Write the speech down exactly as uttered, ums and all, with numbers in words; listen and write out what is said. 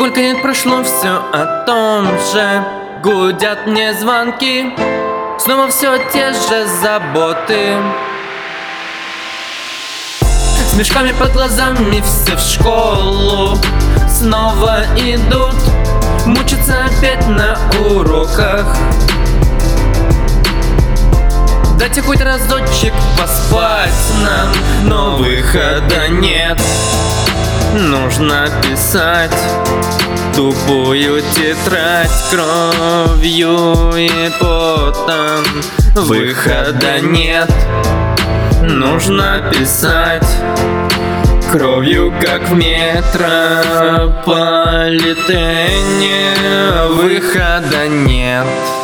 Сколько лет прошло, все о том же. Гудят мне звонки, снова все те же заботы. С мешками под глазами все в школу снова идут, мучатся опять на уроках. Дайте хоть разочек поспать нам, но выхода нет. Нужно писать тупую тетрадь кровью и потом. Выхода нет. Нужно писать кровью, как в метрополитене. Выхода нет.